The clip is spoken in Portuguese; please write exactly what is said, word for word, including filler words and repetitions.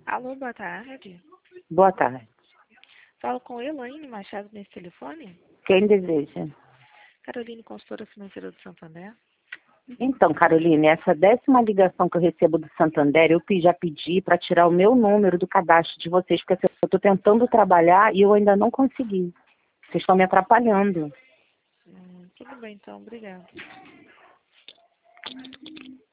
Alô, boa tarde. Boa tarde. Falo com Elaine Machado nesse telefone? Quem deseja? Caroline, consultora financeira do Santander. Então, Caroline, essa décima ligação que eu recebo do Santander, eu já pedi para tirar o meu número do cadastro de vocês, porque eu estou tentando trabalhar e eu ainda não consegui. Vocês estão me atrapalhando. Hum, tudo bem, então. Obrigada.